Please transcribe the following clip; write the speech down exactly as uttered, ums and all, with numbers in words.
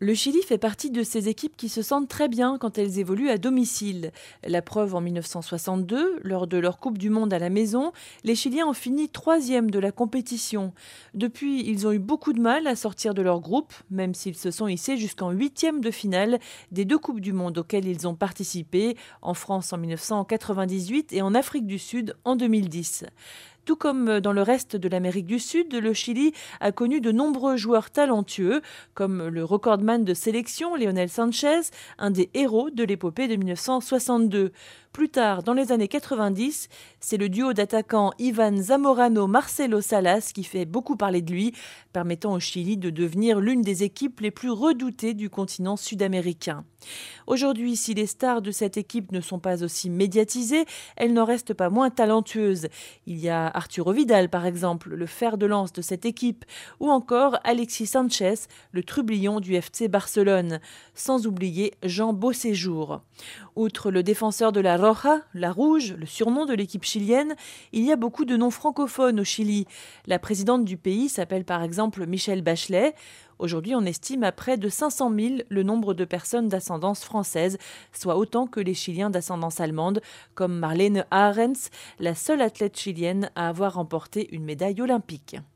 Le Chili fait partie de ces équipes qui se sentent très bien quand elles évoluent à domicile. La preuve en mille neuf cent soixante-deux, lors de leur Coupe du Monde à la maison, les Chiliens ont fini troisième de la compétition. Depuis, ils ont eu beaucoup de mal à sortir de leur groupe, même s'ils se sont hissés jusqu'en huitième de finale des deux Coupes du Monde auxquelles ils ont participé, en France en mille neuf cent quatre-vingt-dix-huit et en Afrique du Sud en deux mille dix. Tout comme dans le reste de l'Amérique du Sud, le Chili a connu de nombreux joueurs talentueux, comme le recordman de sélection Lionel Sanchez, un des héros de l'épopée de mille neuf cent soixante-deux. Plus tard, dans les années quatre-vingt-dix, c'est le duo d'attaquants Ivan Zamorano-Marcelo Salas qui fait beaucoup parler de lui, permettant au Chili de devenir l'une des équipes les plus redoutées du continent sud-américain. Aujourd'hui, si les stars de cette équipe ne sont pas aussi médiatisées, elles n'en restent pas moins talentueuses. Il y a Arturo Vidal, par exemple, le fer de lance de cette équipe, ou encore Alexis Sanchez, le trublion du F C Barcelone, sans oublier Jean Beauséjour. Outre le défenseur de la Roja, la Rouge, le surnom de l'équipe chilienne, il y a beaucoup de noms francophones au Chili. La présidente du pays s'appelle par exemple Michelle Bachelet. Aujourd'hui, on estime à près de cinq cent mille le nombre de personnes d'ascendance française, soit autant que les Chiliens d'ascendance allemande, comme Marlene Ahrens, la seule athlète chilienne à avoir remporté une médaille olympique.